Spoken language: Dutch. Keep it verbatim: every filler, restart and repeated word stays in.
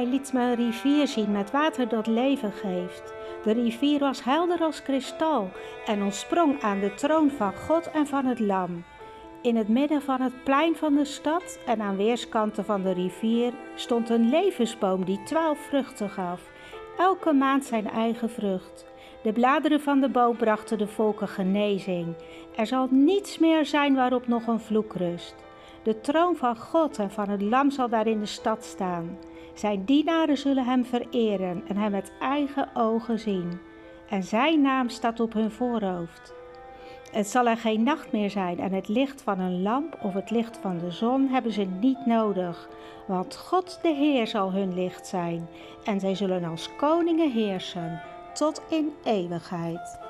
Hij liet me een rivier zien met water dat leven geeft. De rivier was helder als kristal en ontsprong aan de troon van God en van het Lam. In het midden van het plein van de stad en aan weerskanten van de rivier stond een levensboom die twaalf vruchten gaf, elke maand zijn eigen vrucht. De bladeren van de boom brachten de volken genezing. Er zal niets meer zijn waarop nog een vloek rust. De troon van God en van het Lam zal daar in de stad staan. Zijn dienaren zullen hem vereren en hem met eigen ogen zien. En zijn naam staat op hun voorhoofd. Het zal er geen nacht meer zijn en het licht van een lamp of het licht van de zon hebben ze niet nodig. Want God de Heer zal hun licht zijn en zij zullen als koningen heersen tot in eeuwigheid.